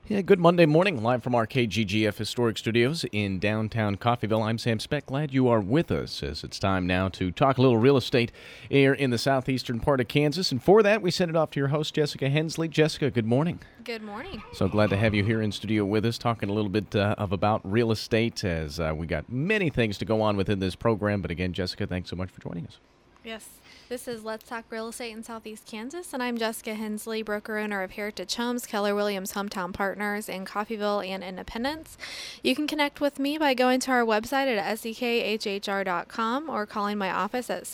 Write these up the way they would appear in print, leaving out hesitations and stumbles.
Yeah, good Monday morning, live from our KGGF Historic Studios in downtown Coffeyville. I'm Sam Speck. Glad you are with us as it's time now to talk a little real estate here in the southeastern part of Kansas. And for that, we send it off to your host, Jessica Hensley. Jessica, good morning. Good morning. So glad to have you here in studio with us, talking a little bit about real estate as we got many things to go on within this program. But again, Jessica, thanks so much for joining us. Yes. This is Let's Talk Real Estate in Southeast Kansas, and I'm Jessica Hensley, broker-owner of Heritage Homes, Keller Williams Hometown Partners in Coffeyville and Independence. You can connect with me by going to our website at sekhhr.com or calling my office at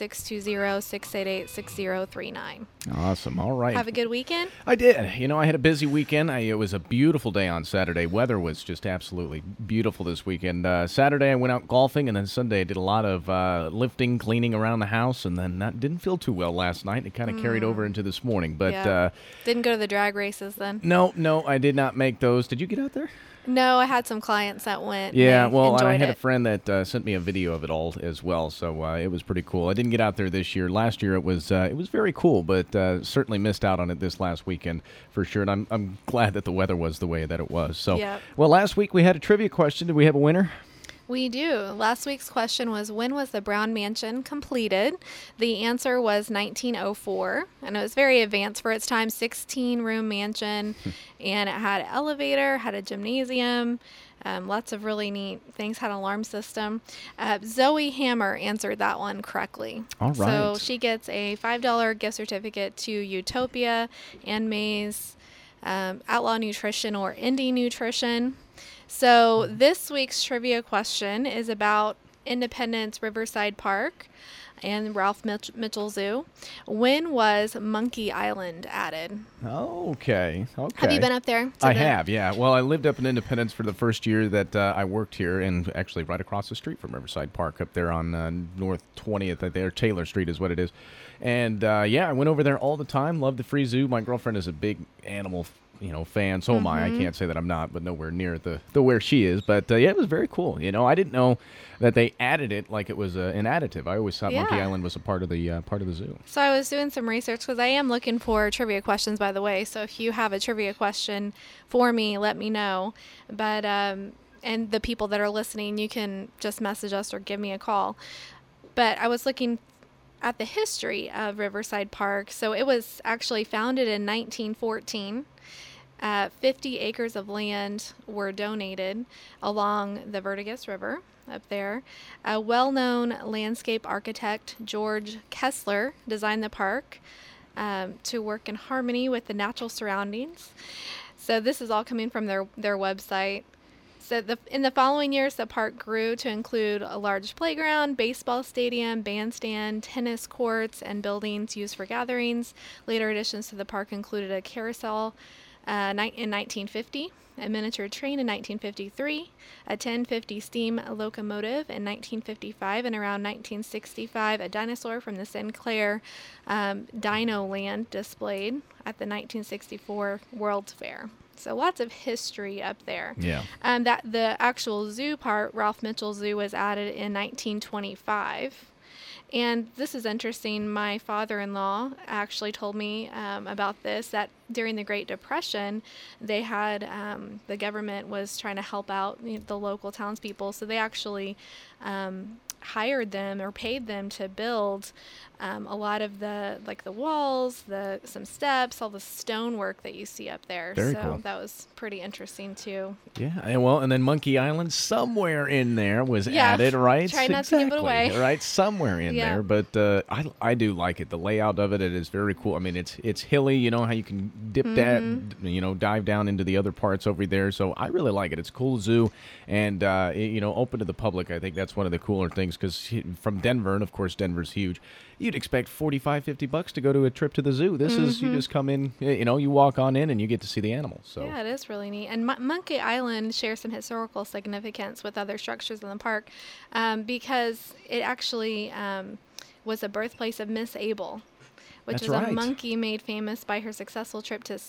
620-688-6039. Awesome. All right. Have a good weekend? I did. You know, I had a busy weekend. It was a beautiful day on Saturday. Weather was just absolutely beautiful this weekend. Saturday, I went out golfing, and then Sunday, I did a lot of lifting, cleaning around the house, and then didn't feel too well last night. It kind of carried over into this morning. But didn't go to the drag races then? No, I did not make those. Did you get out there? No, I had some clients that went. Yeah, well, I had it. a friend that sent me a video of it all as well, so it was pretty cool. I didn't get out there this year. Last year it was very cool, but certainly missed out on it this last weekend for sure. And I'm glad that the weather was the way that it was. So, Well, last week we had a trivia question. Did we have a winner? We do. Last week's question was, when was the Brown Mansion completed? The answer was 1904, and it was very advanced for its time, 16-room mansion, and it had an elevator, had a gymnasium, lots of really neat things, had an alarm system. Zoe Hammer answered that one correctly. All right. So she gets a $5 gift certificate to Utopia and Mays, Outlaw Nutrition or Indie Nutrition. So this week's trivia question is about Independence Riverside Park and Ralph Mitchell Zoo. When was Monkey Island added? Okay. Have you been up there? I have, yeah. Well, I lived up in Independence for the first year that I worked here, and actually right across the street from Riverside Park up there on North 20th, there, Taylor Street is what it is. And I went over there all the time, loved the free zoo. My girlfriend is a big animal fan. So am I. I can't say that I'm not, but nowhere near the where she is. But it was very cool. I didn't know that they added it like it was an additive. I always thought Monkey Island was a part of the zoo. So I was doing some research because I am looking for trivia questions, by the way. So if you have a trivia question for me, let me know. But and the people that are listening, you can just message us or give me a call. But I was looking at the history of Riverside Park. So it was actually founded in 1914. 50 acres of land were donated along the Verdigris River up there. A well-known landscape architect, George Kessler, designed the park to work in harmony with the natural surroundings. So this is all coming from their website. So in the following years, the park grew to include a large playground, baseball stadium, bandstand, tennis courts, and buildings used for gatherings. Later additions to the park included a carousel in 1950, a miniature train in 1953, a 1050 steam locomotive in 1955, and around 1965, a dinosaur from the Sinclair Dino Land displayed at the 1964 World's Fair. So lots of history up there. Yeah. That the actual zoo part, Ralph Mitchell Zoo, was added in 1925. And this is interesting. My father-in-law actually told me about this, that during the Great Depression, they had the government was trying to help out the local townspeople. So they actually hired them or paid them to build a lot of the walls, some steps, all the stonework that you see up there. Very cool. That was pretty interesting too. Yeah, and then Monkey Island somewhere in there was added, right? Try not to give it away. Right, somewhere in there. But I do like it. The layout of it is very cool. I mean, it's hilly. You know how you can dip that, dive down into the other parts over there. So I really like it. It's a cool zoo, and open to the public. I think that's one of the cooler things because from Denver, and of course Denver's huge. You'd expect $45-50 to go to a trip to the zoo. This is, you just come in, you walk on in and you get to see the animals. So yeah, it is really neat. And Monkey Island shares some historical significance with other structures in the park because it actually was the birthplace of Miss Able, which That's is right. a monkey made famous by her successful trip to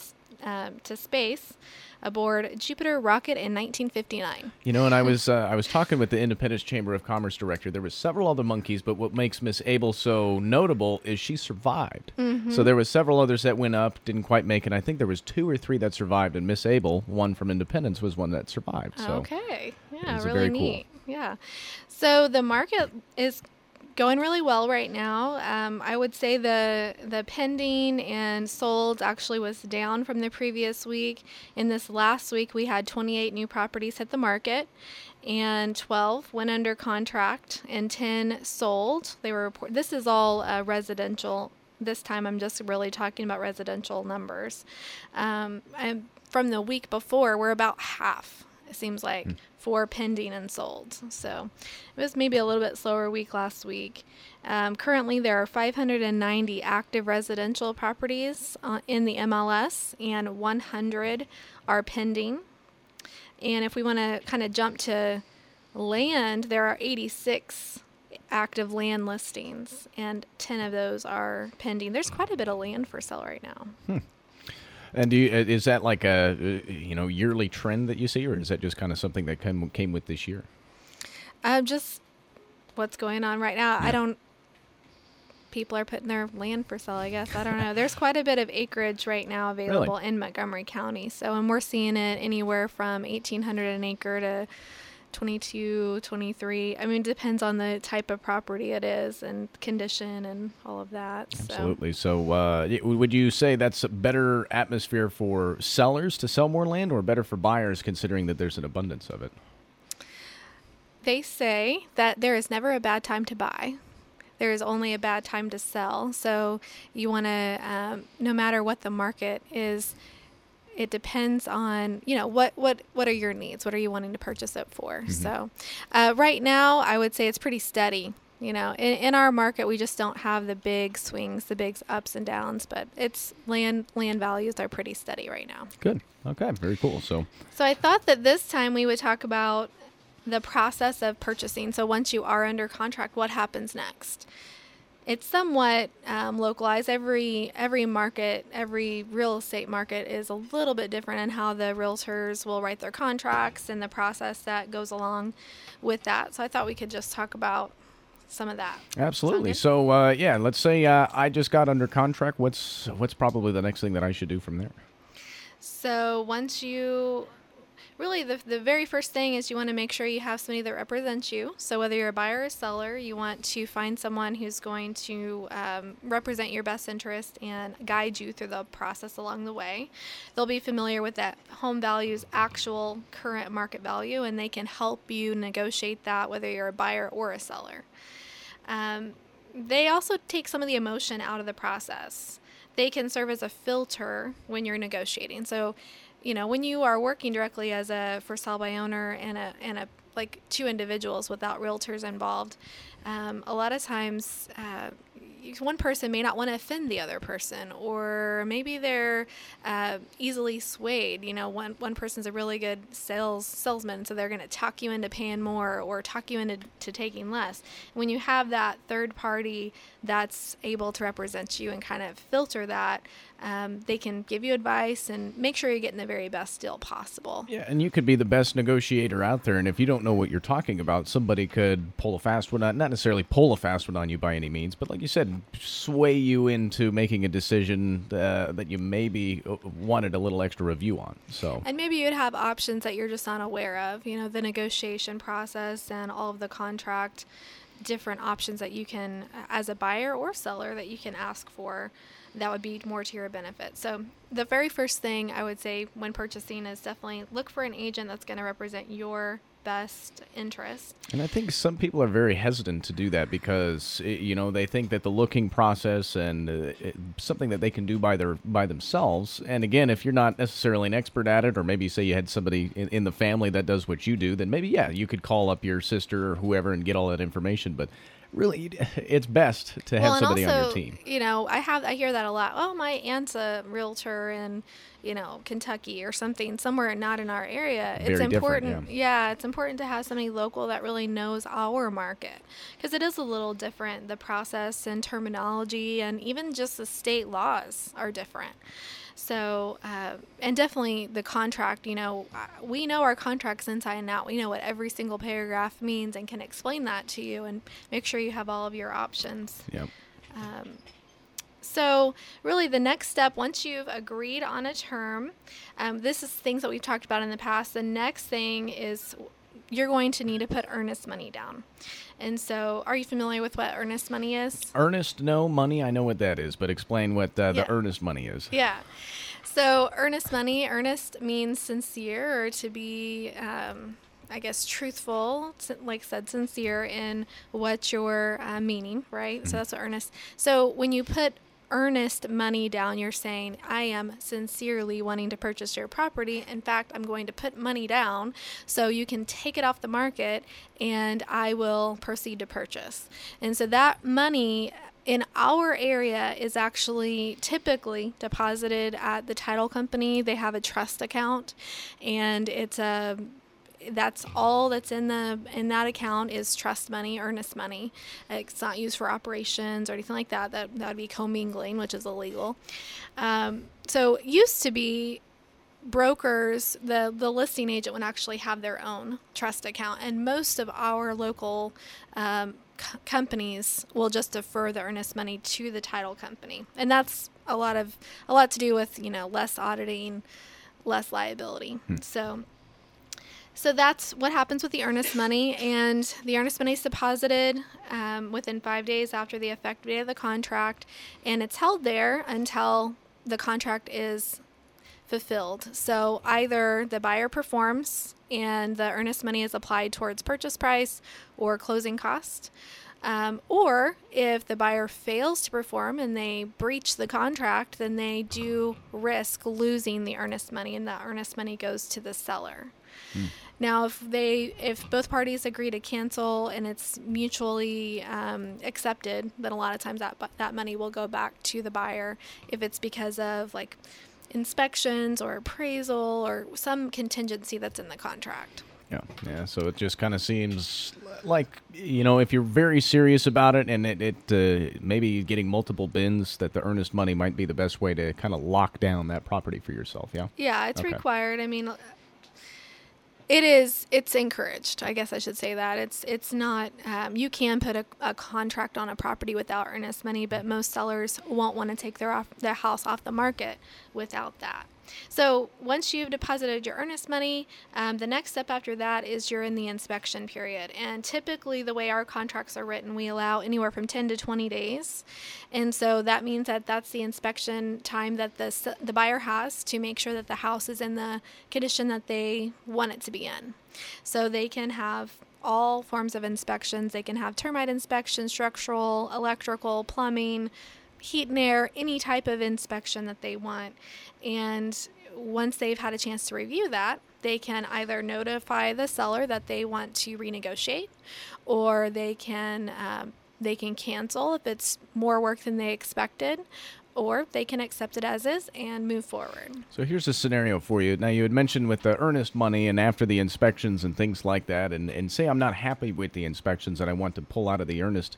to space aboard Jupiter rocket in 1959. And I was talking with the Independence Chamber of Commerce director. There was several other monkeys, but what makes Miss Abel so notable is she survived. So there was several others that went up, didn't quite make it. I think there was 2 or 3 that survived, and Miss Abel, one from Independence, was one that survived. So Okay, yeah, was really very neat. Yeah, so the market is going really well right now. I would say the pending and sold actually was down from the previous week. In this last week, we had 28 new properties hit the market, and 12 went under contract, and 10 sold. This is all residential. This time, I'm just really talking about residential numbers. And from the week before, we're about half. It seems like for pending and sold. So it was maybe a little bit slower week last week. Currently, there are 590 active residential properties in the MLS, and 100 are pending. And if we want to kind of jump to land, there are 86 active land listings, and 10 of those are pending. There's quite a bit of land for sale right now. And is that like a yearly trend that you see, or is that just kind of something that came with this year? Just what's going on right now. Yeah. People are putting their land for sale, I guess. I don't know. There's quite a bit of acreage right now available Really? in Montgomery County. And we're seeing it anywhere from $1,800 an acre to 22, 23. I mean, it depends on the type of property it is and condition and all of that. Absolutely. So would you say that's a better atmosphere for sellers to sell more land, or better for buyers considering that there's an abundance of it? They say that there is never a bad time to buy. There is only a bad time to sell. So you want to, no matter what the market is, it depends on, what are your needs? What are you wanting to purchase it for? So right now, I would say it's pretty steady. In our market, we just don't have the big swings, the big ups and downs, but it's land values are pretty steady right now. Good. Okay. Very cool. So I thought that this time we would talk about the process of purchasing. So once you are under contract, what happens next? It's somewhat localized. Every market, every real estate market is a little bit different in how the realtors will write their contracts and the process that goes along with that. So I thought we could just talk about some of that. Absolutely. So let's say I just got under contract. What's probably the next thing that I should do from there? So once you really, the very first thing is you want to make sure you have somebody that represents you. So whether you're a buyer or a seller, you want to find someone who's going to represent your best interest and guide you through the process along the way. They'll be familiar with that home value's actual current market value, and they can help you negotiate that whether you're a buyer or a seller. They also take some of the emotion out of the process. They can serve as a filter when you're negotiating. So when you are working directly as a for sale by owner and a like two individuals without realtors involved, a lot of times one person may not want to offend the other person, or maybe they're easily swayed. One person's a really good salesman, so they're going to talk you into paying more or talk you into taking less. When you have that third party that's able to represent you and kind of filter that, they can give you advice and make sure you're getting the very best deal possible. Yeah, and you could be the best negotiator out there, and if you don't know what you're talking about, somebody could pull a fast one, not necessarily pull a fast one on you by any means, but like you said, sway you into making a decision that you maybe wanted a little extra review on. And maybe you'd have options that you're just unaware of, the negotiation process and all of the contract, different options that you can, as a buyer or seller, that you can ask for that would be more to your benefit. So the very first thing I would say when purchasing is definitely look for an agent that's going to represent your best interest. And I think some people are very hesitant to do that because they think that the looking process and something that they can do by themselves. And again, if you're not necessarily an expert at it, or maybe say you had somebody in the family that does what you do, then maybe you could call up your sister or whoever and get all that information. But really, it's best to have somebody on your team. I hear that a lot. Oh, my aunt's a realtor in, Kentucky or something, somewhere not in our area. Very it's important. different, yeah. It's important to have somebody local that really knows our market, because it is a little different. The process and terminology and even just the state laws are different. So, and definitely the contract, we know our contracts inside and out. We know what every single paragraph means and can explain that to you and make sure you have all of your options. Yep. So really the next step, once you've agreed on a term, this is things that we've talked about in the past. The next thing is you're going to need to put earnest money down. And so are you familiar with what earnest money is? Earnest, no. Money, I know what that is, but explain what the earnest money is. Yeah. So earnest money, earnest means sincere, or to be, truthful, like I said, sincere in what you're meaning, right? Mm-hmm. So that's what earnest. So when you put earnest money down, you're saying, I am sincerely wanting to purchase your property. In fact, I'm going to put money down so you can take it off the market and I will proceed to purchase. And so that money in our area is actually typically deposited at the title company. They have a trust account, and that's all that's in that account is trust money, earnest money. It's not used for operations or anything like that. That would be commingling, which is illegal. So it used to be brokers, the listing agent would actually have their own trust account, and most of our local companies will just defer the earnest money to the title company, and that's a lot to do with less auditing, less liability. So that's what happens with the earnest money, and the earnest money is deposited within 5 days after the effective date of the contract, and it's held there until the contract is fulfilled. So either the buyer performs and the earnest money is applied towards purchase price or closing cost, or if the buyer fails to perform and they breach the contract, then they do risk losing the earnest money, and the earnest money goes to the seller. Now, if both parties agree to cancel and it's mutually accepted, then a lot of times that money will go back to the buyer if it's because of like inspections or appraisal or some contingency that's in the contract. Yeah. So it just kind of seems like, if you're very serious about it and it maybe getting multiple bins, that the earnest money might be the best way to kind of lock down that property for yourself. Yeah. Yeah, it's required. I mean, it's encouraged. I guess I should say that. It's not, you can put a contract on a property without earnest money, but most sellers won't want to take their house off the market without that. So once you've deposited your earnest money, the next step after that is you're in the inspection period. And typically the way our contracts are written, we allow anywhere from 10 to 20 days. And so that means that that's the inspection time that the buyer has to make sure that the house is in the condition that they want it to be in. So they can have all forms of inspections. They can have termite inspection, structural, electrical, plumbing, heat and air, any type of inspection that they want. And once they've had a chance to review that, they can either notify the seller that they want to renegotiate, or they can cancel if it's more work than they expected, or they can accept it as is and move forward. So here's a scenario for you. Now, you had mentioned with the earnest money and after the inspections and things like that, and say I'm not happy with the inspections and I want to pull out of the earnest.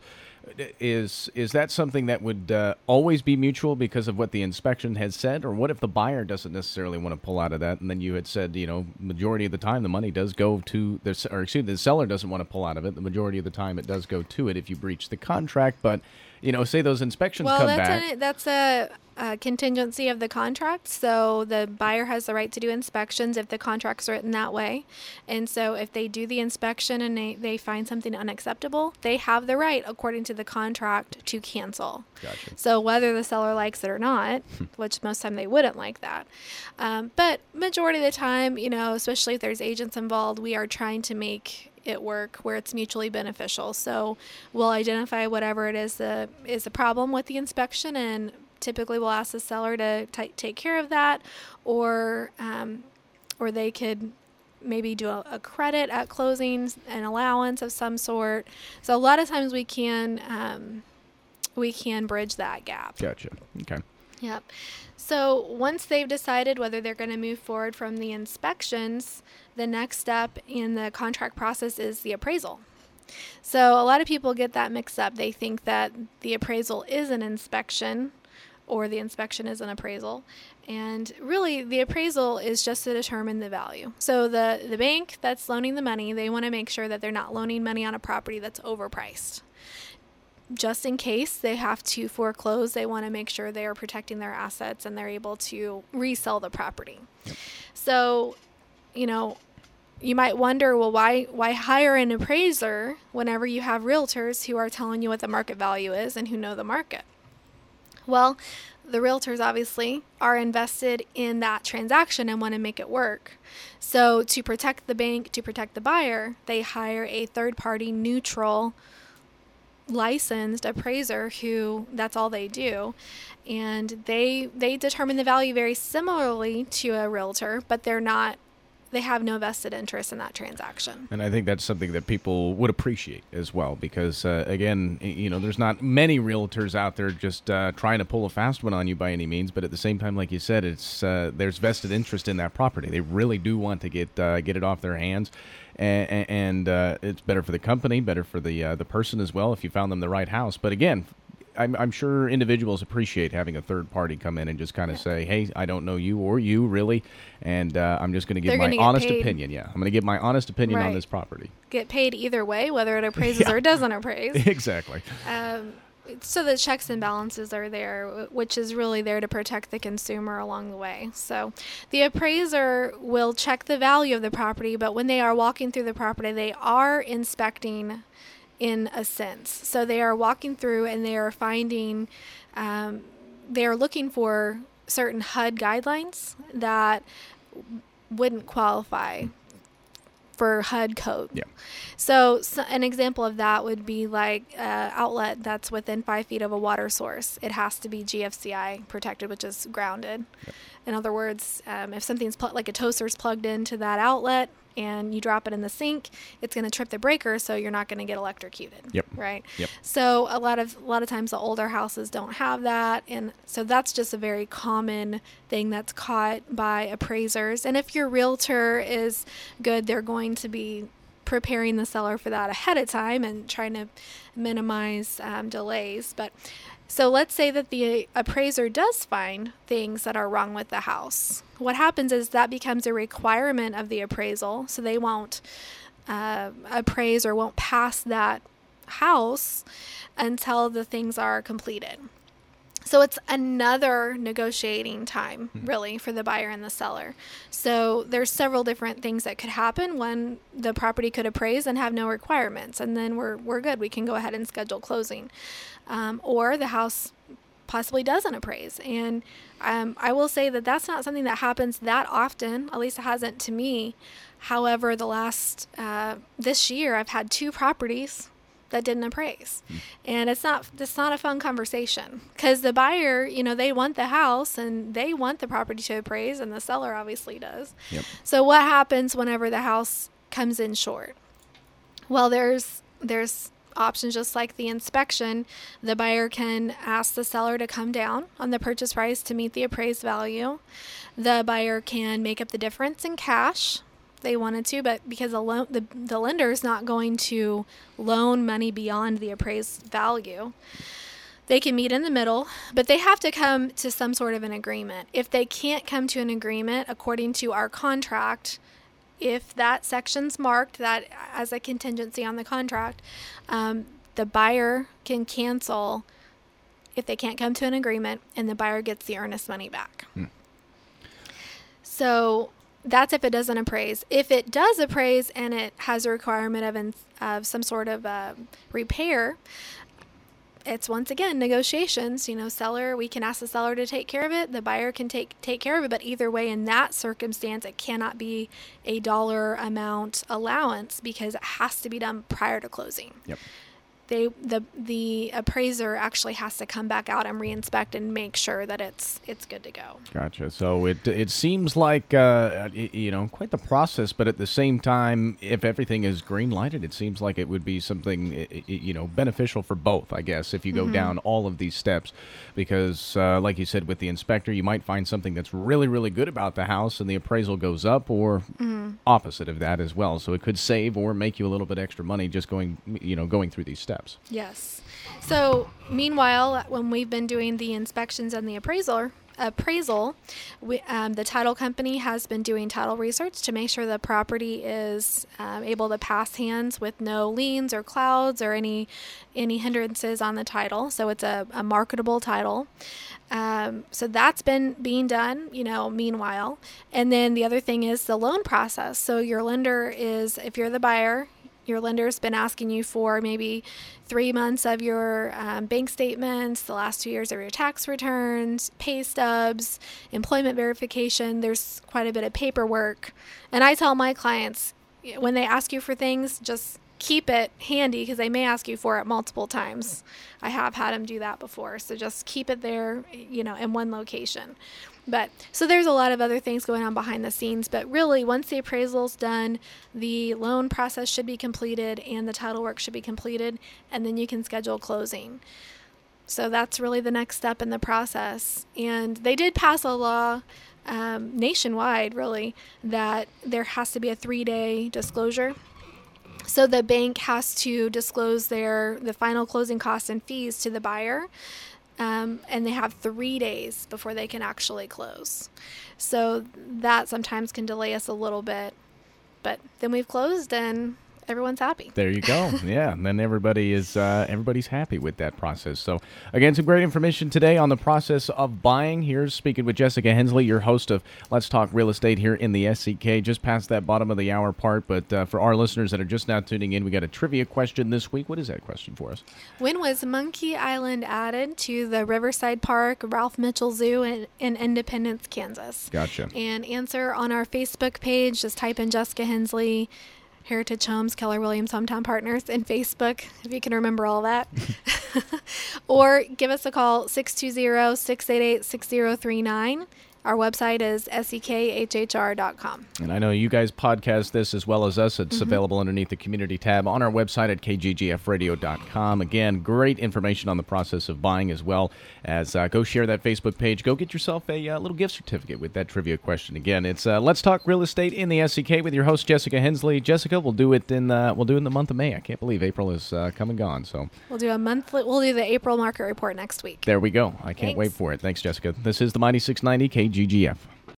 Is that something that would always be mutual because of what the inspection has said? Or what if the buyer doesn't necessarily want to pull out of that? And then you had said, majority of the time the money does go to the seller doesn't want to pull out of it. The majority of the time it does go to it if you breach the contract. But, say those inspections come back. That's a contingency of the contract. So the buyer has the right to do inspections if the contract's written that way. And so if they do the inspection and they find something unacceptable, they have the right, according to the contract, to cancel. Gotcha. So whether the seller likes it or not, which most time they wouldn't like that. But majority of the time, especially if there's agents involved, we are trying to make it work where it's mutually beneficial. So we'll identify whatever it is the problem with the inspection, and typically we'll ask the seller to take care of that, or they could maybe do a credit at closing, an allowance of some sort. So a lot of times we can bridge that gap. Gotcha. Okay. Yep. So once they've decided whether they're going to move forward from the inspections, the next step in the contract process is the appraisal. So a lot of people get that mixed up. They think that the appraisal is an inspection, or the inspection is an appraisal. And really, the appraisal is just to determine the value. So the bank that's loaning the money, they want to make sure that they're not loaning money on a property that's overpriced. Just in case they have to foreclose, they want to make sure they are protecting their assets and they're able to resell the property. Yep. So, you might wonder, well, why hire an appraiser whenever you have realtors who are telling you what the market value is and who know the market? Well, the realtors obviously are invested in that transaction and want to make it work. So to protect the bank, to protect the buyer, they hire a third-party neutral licensed appraiser who that's all they do. And they determine the value very similarly to a realtor, but they have no vested interest in that transaction. And I think that's something that people would appreciate as well, because again, there's not many realtors out there just trying to pull a fast one on you by any means. But at the same time, like you said, it's there's vested interest in that property. They really do want to get it off their hands, and it's better for the company, better for the person as well if you found them the right house. But again, I'm sure individuals appreciate having a third party come in and just kind of say, hey, I don't know you or you really, and I'm just going to give my honest opinion. Yeah, I'm going to give my honest opinion on this property. Get paid either way, whether it appraises or doesn't appraise. Exactly. So the checks and balances are there, which is really there to protect the consumer along the way. So the appraiser will check the value of the property, but when they are walking through the property, they are inspecting in a sense. So they are walking through and they are finding, they are looking for certain HUD guidelines that wouldn't qualify for HUD code. Yeah. So an example of that would be like an outlet that's within 5 feet of a water source. It has to be GFCI protected, which is grounded. Yep. In other words, if something's like a toaster's plugged into that outlet, and you drop it in the sink, it's going to trip the breaker, so you're not going to get electrocuted. Yep. Right. Yep. So a lot of times the older houses don't have that, and so that's just a very common thing that's caught by appraisers. And if your realtor is good, they're going to be preparing the seller for that ahead of time and trying to minimize delays. But so let's say that the appraiser does find things that are wrong with the house. What happens is that becomes a requirement of the appraisal, so they won't appraise or won't pass that house until the things are completed. So it's another negotiating time, really, for the buyer and the seller. So there's several different things that could happen when the property could appraise and have no requirements, and then we're good. We can go ahead and schedule closing. Or the house possibly doesn't appraise. And I will say that that's not something that happens that often, at least it hasn't to me. However, this year I've had 2 properties that didn't appraise. And it's not a fun conversation, because the buyer, they want the house and they want the property to appraise, and the seller obviously does. Yep. So what happens whenever the house comes in short? Well, there's options just like the inspection. The buyer can ask the seller to come down on the purchase price to meet the appraised value. The buyer can make up the difference in cash they wanted to, but because the lender is not going to loan money beyond the appraised value, they can meet in the middle, but they have to come to some sort of an agreement. If they can't come to an agreement according to our contract, if that section's marked that as a contingency on the contract, the buyer can cancel if they can't come to an agreement, and the buyer gets the earnest money back. So that's if it doesn't appraise. If it does appraise and it has a requirement of some sort of repair, it's once again negotiations. Seller, we can ask the seller to take care of it. The buyer can take care of it. But either way, in that circumstance, it cannot be a dollar amount allowance, because it has to be done prior to closing. Yep. The appraiser actually has to come back out and reinspect and make sure that it's good to go. Gotcha. So it seems like quite the process, but at the same time, if everything is green lighted, it seems like it would be something beneficial for both, I guess, if you go down all of these steps, because like you said, with the inspector, you might find something that's really, really good about the house, and the appraisal goes up, or opposite of that as well. So it could save or make you a little bit extra money just going through these steps. steps. Yes. So meanwhile, when we've been doing the inspections and the appraisal, the title company has been doing title research to make sure the property is able to pass hands with no liens or clouds or any hindrances on the title. So it's a marketable title. So that's been being done, meanwhile. And then the other thing is the loan process. So your lender is, if you're the buyer, your lender's been asking you for maybe 3 months of your bank statements, the last 2 years of your tax returns, pay stubs, employment verification. There's quite a bit of paperwork. And I tell my clients, when they ask you for things, just keep it handy because they may ask you for it multiple times. I have had them do that before. So just keep it there, in one location. But so there's a lot of other things going on behind the scenes. But really, once the appraisal's done, the loan process should be completed and the title work should be completed. And then you can schedule closing. So that's really the next step in the process. And they did pass a law nationwide, really, that there has to be a 3-day disclosure. So the bank has to disclose the final closing costs and fees to the buyer. And they have 3 days before they can actually close. So that sometimes can delay us a little bit. But then we've closed and everyone's happy. There you go. Yeah, and then everybody's happy with that process. So, again, some great information today on the process of buying. Here's speaking with Jessica Hensley, your host of Let's Talk Real Estate here in the SCK, just past that bottom of the hour part. But for our listeners that are just now tuning in, we got a trivia question this week. What is that question for us? When was Monkey Island added to the Riverside Park Ralph Mitchell Zoo in Independence, Kansas? Gotcha. And answer on our Facebook page. Just type in Jessica Hensley, Heritage Homes, Keller Williams Hometown Partners, and Facebook, if you can remember all that. Or give us a call, 620-688-6039. Our website is sekhhr.com. And I know you guys podcast this as well as us. It's available underneath the community tab on our website at kggfradio.com. Again, great information on the process of buying as well as go share that Facebook page. Go get yourself a little gift certificate with that trivia question. Again, it's Let's Talk Real Estate in the SCK with your host, Jessica Hensley. Jessica, we'll do it in the month of May. I can't believe April is come and gone. So we'll do the April market report next week. There we go. I can't wait for it. Thanks, Jessica. This is the Mighty 690 KGGF.